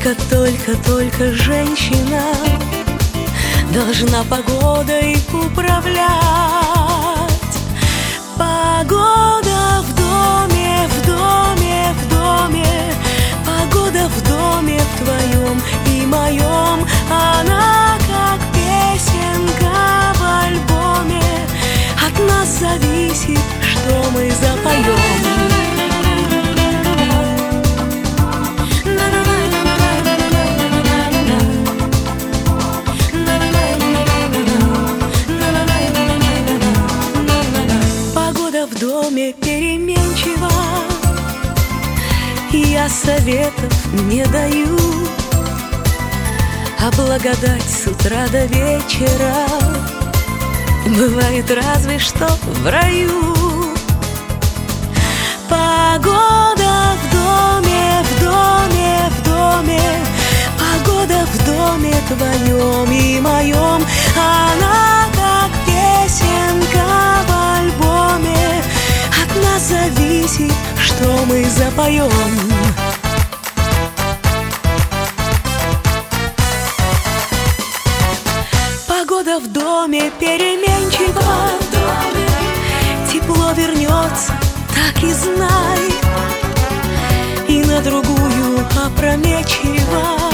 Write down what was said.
Только женщина должна погодой управлять. Погода в доме, в доме, в доме, погода в доме в твоем и моем. Она как песенка в альбоме, от нас зависит, что мы запоем. В доме переменчива, и я советов не даю, а благодать с утра до вечера бывает разве что в раю. Погода в доме, в доме, в доме, погода в доме твоем и моем. Она как песенка в альбоме, от нас зависит, что мы запоем. Погода в доме переменчива, тепло вернется, так и знай, и на другую опрометчиво